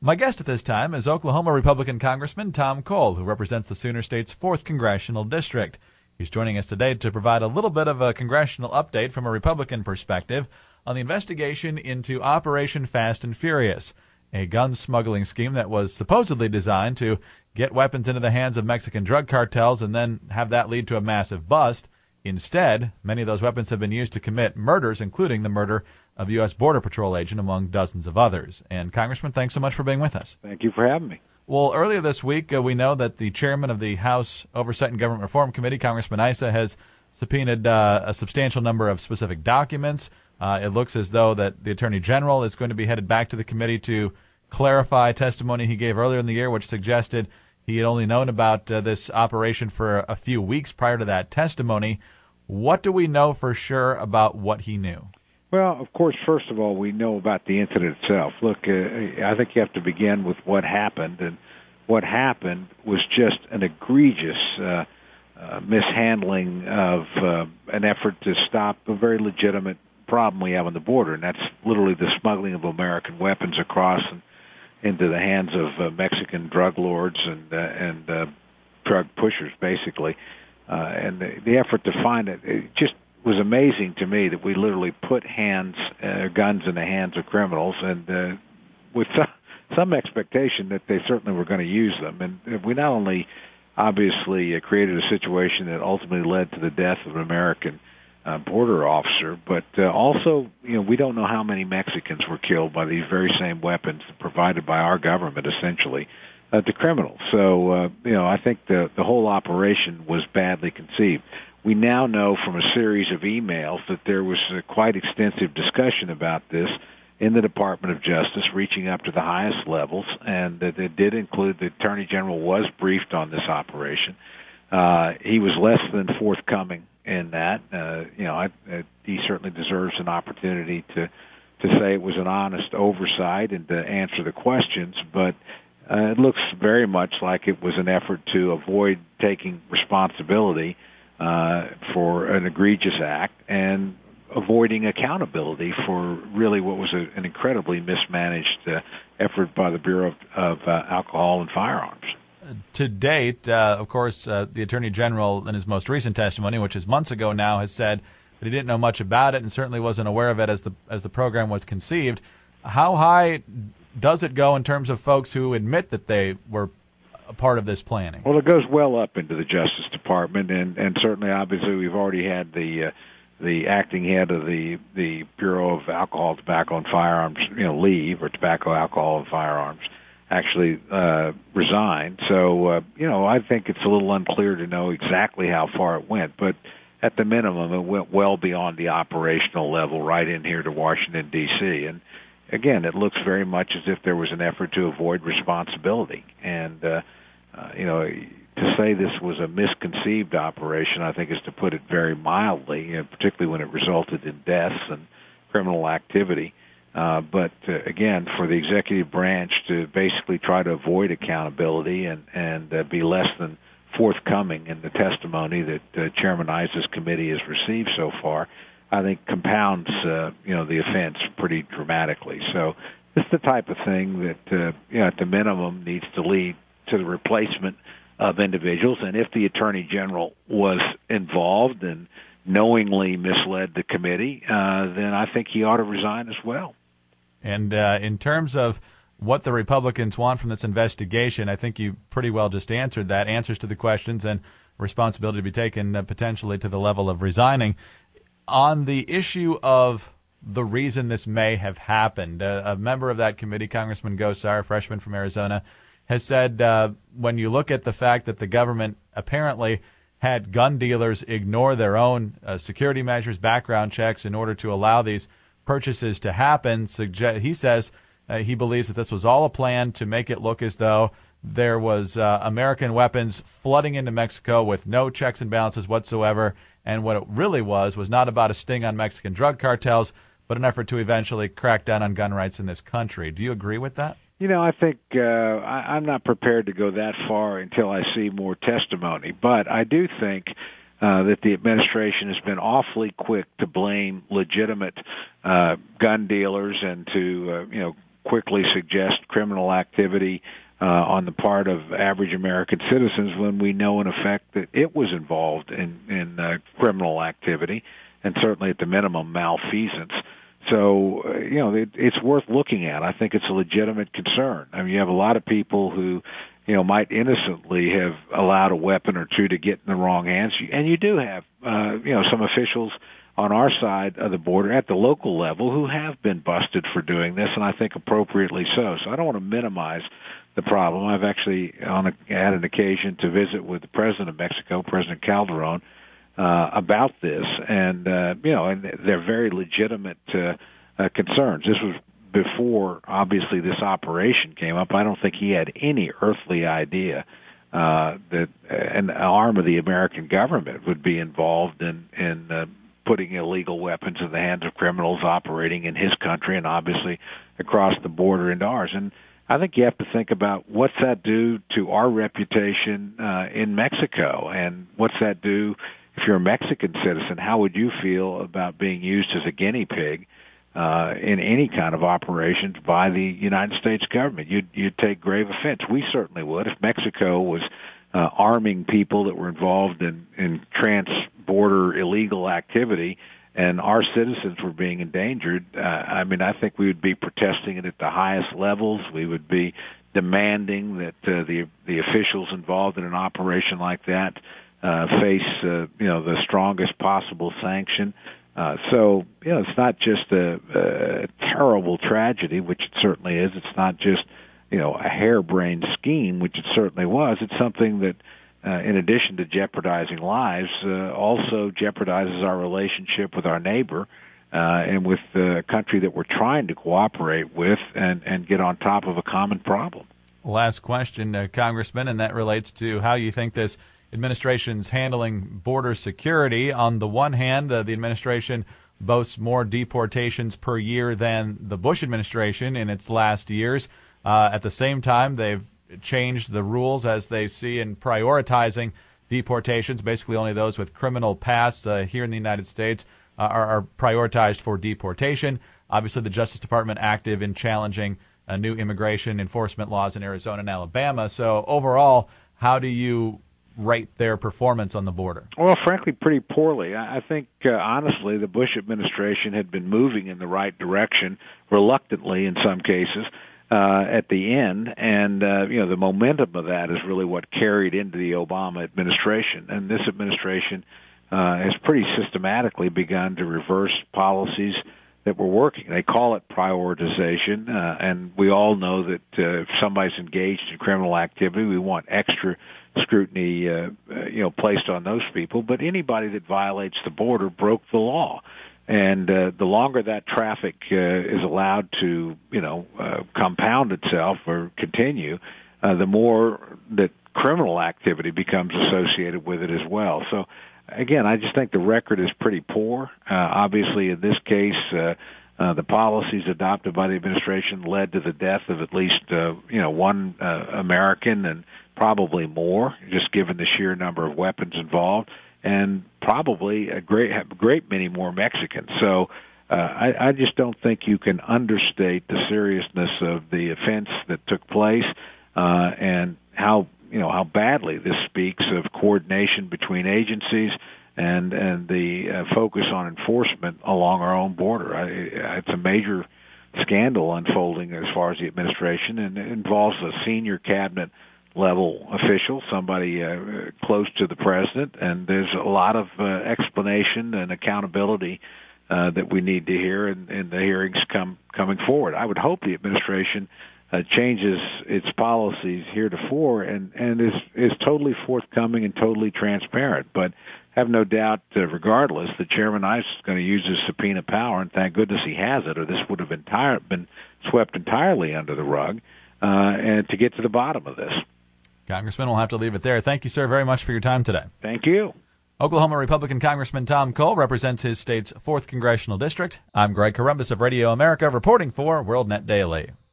My guest at this time is Oklahoma Republican Congressman Tom Cole, who represents the Sooner State's 4th Congressional District. He's joining us today to provide a little bit of a congressional update from a Republican perspective on the investigation into Operation Fast and Furious, a gun smuggling scheme that was supposedly designed to get weapons into the hands of Mexican drug cartels and then have that lead to a massive bust. Instead, many of those weapons have been used to commit murders, including the murder of a U.S. Border Patrol agent, among dozens of others. And, Congressman, thanks so much for being with us. Thank you for having me. Well, earlier this week, we know that the chairman of the House Oversight and Government Reform Committee, Congressman Issa, has subpoenaed a substantial number of specific documents. It looks as though that the Attorney General is going to be headed back to the committee to clarify testimony he gave earlier in the year, which suggested he had only known about this operation for a few weeks prior to that testimony. What do we know for sure about what he knew? Well, of course, first of all, we know about the incident itself. Look, I think you have to begin with what happened, and what happened was just an egregious mishandling of an effort to stop a very legitimate problem we have on the border, and that's literally the smuggling of American weapons across and into the hands of Mexican drug lords and drug pushers, basically. And the effort to find it just was amazing to me that we literally put guns in the hands of criminals, and with some expectation that they certainly were going to use them. And we not only obviously created a situation that ultimately led to the death of an American border officer, but also, we don't know how many Mexicans were killed by these very same weapons provided by our government, essentially, to criminals. So, I think the whole operation was badly conceived. We now know from a series of emails that there was a quite extensive discussion about this in the Department of Justice, reaching up to the highest levels, and that it did include the Attorney General was briefed on this operation. He was less than forthcoming in that. He certainly deserves an opportunity to say it was an honest oversight and to answer the questions, but it looks very much like it was an effort to avoid taking responsibility for an egregious act and avoiding accountability for really what was an incredibly mismanaged effort by the Bureau of Alcohol and Firearms. To date, of course, the Attorney General in his most recent testimony, which is months ago now, has said that he didn't know much about it and certainly wasn't aware of it as the program was conceived. How high does it go in terms of folks who admit that they were a part of this planning? Well, it goes well up into the Justice Department, and certainly, obviously, we've already had the acting head of the Bureau of Alcohol, Tobacco, and Firearms, leave, or Tobacco, Alcohol, and Firearms, actually resign. So, I think it's a little unclear to know exactly how far it went, but at the minimum, it went well beyond the operational level, right in here to Washington, D.C., and again, it looks very much as if there was an effort to avoid responsibility. And, to say this was a misconceived operation, I think, is to put it very mildly, particularly when it resulted in deaths and criminal activity. But again, for the executive branch to basically try to avoid accountability and be less than forthcoming in the testimony that Chairman Issa's committee has received so far, I think compounds, the offense pretty dramatically. So this is the type of thing that, at the minimum, needs to lead to the replacement of individuals. And if the Attorney General was involved and knowingly misled the committee, then I think he ought to resign as well. And in terms of what the Republicans want from this investigation, I think you pretty well just answered that, answers to the questions and responsibility to be taken potentially to the level of resigning. On the issue of the reason this may have happened, a member of that committee, Congressman Gosar, a freshman from Arizona, has said when you look at the fact that the government apparently had gun dealers ignore their own security measures, background checks in order to allow these purchases to happen, he says he believes that this was all a plan to make it look as though there was American weapons flooding into Mexico with no checks and balances whatsoever, and what it really was not about a sting on Mexican drug cartels, but an effort to eventually crack down on gun rights in this country. Do you agree with that? I think I'm not prepared to go that far until I see more testimony, but I do think that the administration has been awfully quick to blame legitimate gun dealers and to quickly suggest criminal activity on the part of average American citizens when we know, in effect, that it was involved in criminal activity, and certainly at the minimum malfeasance. So, it's worth looking at. I think it's a legitimate concern. I mean, you have a lot of people who, might innocently have allowed a weapon or two to get in the wrong hands. And you do have, some officials on our side of the border at the local level who have been busted for doing this, and I think appropriately so. So I don't want to minimize the problem. I've actually had an occasion to visit with the president of Mexico, President Calderon, about this, and and they're very legitimate concerns. This was before, obviously, this operation came up. I don't think he had any earthly idea that an arm of the American government would be involved in putting illegal weapons in the hands of criminals operating in his country and obviously across the border into ours. And I think you have to think about what's that do to our reputation in Mexico, and what's that do if you're a Mexican citizen. How would you feel about being used as a guinea pig in any kind of operations by the United States government? You'd take grave offense. We certainly would. If Mexico was arming people that were involved in trans-border illegal activity and our citizens were being endangered, I think we would be protesting it at the highest levels. We would be demanding that the officials involved in an operation like that face the strongest possible sanction. So it's not just a terrible tragedy, which it certainly is. It's not just a harebrained scheme, which it certainly was. It's something that, in addition to jeopardizing lives, also jeopardizes our relationship with our neighbor and with the country that we're trying to cooperate with and get on top of a common problem. Last question, Congressman, and that relates to how you think this administration's handling border security. On the one hand, the administration boasts more deportations per year than the Bush administration in its last years. At the same time, they've changed the rules as they see in prioritizing deportations. Basically, only those with criminal pasts here in the United States are prioritized for deportation. Obviously, the Justice Department active in challenging new immigration enforcement laws in Arizona and Alabama. So overall, how do you rate their performance on the border? Well, frankly, pretty poorly. I think, honestly, the Bush administration had been moving in the right direction, reluctantly in some cases, at the end, and the momentum of that is really what carried into the Obama administration. And this administration has pretty systematically begun to reverse policies that were working. They call it prioritization, and we all know that if somebody's engaged in criminal activity, we want extra scrutiny placed on those people. But anybody that violates the border broke the law. And the longer that traffic is allowed to, compound itself or continue, the more that criminal activity becomes associated with it as well. So, again, I just think the record is pretty poor. Obviously, in this case, the policies adopted by the administration led to the death of at least, one American and probably more, just given the sheer number of weapons involved, and probably a great many more Mexicans. So I just don't think you can understate the seriousness of the offense that took place and how badly this speaks of coordination between agencies and the focus on enforcement along our own border. It's a major scandal unfolding as far as the administration, and it involves a senior cabinet level official, somebody close to the president, and there's a lot of explanation and accountability that we need to hear in the hearings coming forward. I would hope the administration changes its policies heretofore and is totally forthcoming and totally transparent. But have no doubt, regardless, the Chairman is going to use his subpoena power, and thank goodness he has it, or this would have been swept entirely under the rug, and to get to the bottom of this. Congressman, we'll have to leave it there. Thank you, sir, very much for your time today. Thank you. Oklahoma Republican Congressman Tom Cole represents his state's 4th Congressional District. I'm Greg Corombos of Radio America, reporting for WorldNet Daily.